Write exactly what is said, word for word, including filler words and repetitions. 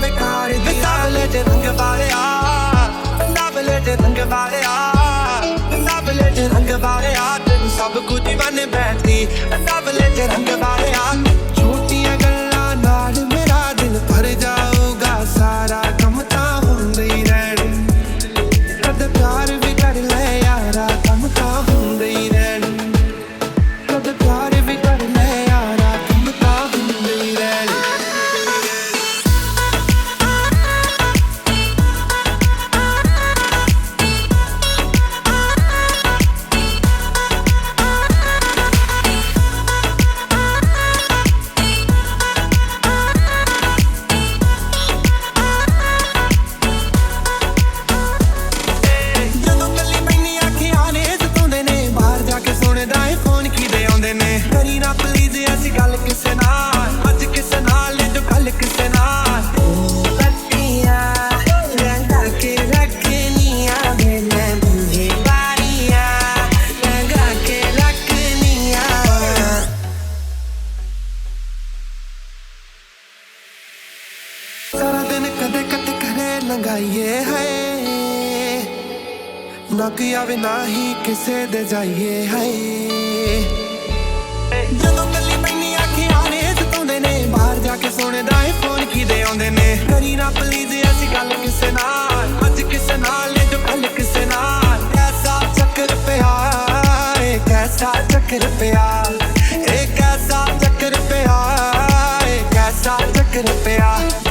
बेकार सावले च रंग वालिया सावले च रंग वालिया सावले च रंग वालिया तेन सब कुछ बन बैठी सावले च रंग वालिया छोटियां गल्लां नाल मेरा दिल भर जाऊगा सारा कम तां हुंदे ही रहने कद प्यार भी कर ले यारा कम तां हुंदे ही रहने कद प्यार भी कर ले यारा कम तां हुंदे ही रहने करी ना प्लीज ऐसी गल किसे नाल अज किसे नाल जो कल किसे नाल पट्टियां रंगा के रखनियां मैंने मुझे बारियां रंगा के रखनियां सारा दिन कदे कट करे लंगाइए है ना कि आवे ना ही किसे दे जाइए है ਜਦੋਂ ਕੱਲੀ ਪੈਣੀ ਅੱਖੀਆਂ ਨੇ ਸਤਾਉਂਦੇ ਨੇ ਬਾਹਰ ਜਾ ਕੇ ਸੁਣਦਾ ਏ ਫੋਨ ਕਿਦੇ ਆਉਂਦੇ ਨੇ ਕਰੀ ਨਾ ਪਲੀਜ਼ ਐਸੀ ਗੱਲ ਕਿਸੇ ਨਾਲ ਅੱਜ ਕਿਸੇ ਨਾਲ ਨੇ ਜੋ ਕੱਲ ਕਿਸੇ ਨਾਲ ਐਸਾ ਚੱਕਰ ਪਿਆ ਏ ਕੈਸਾ ਚੱਕਰ ਪਿਆ ਏ ਕੈਸਾ ਚੱਕਰ ਪਿਆ ਏ ਕੈਸਾ ਚੱਕਰ ਪਿਆ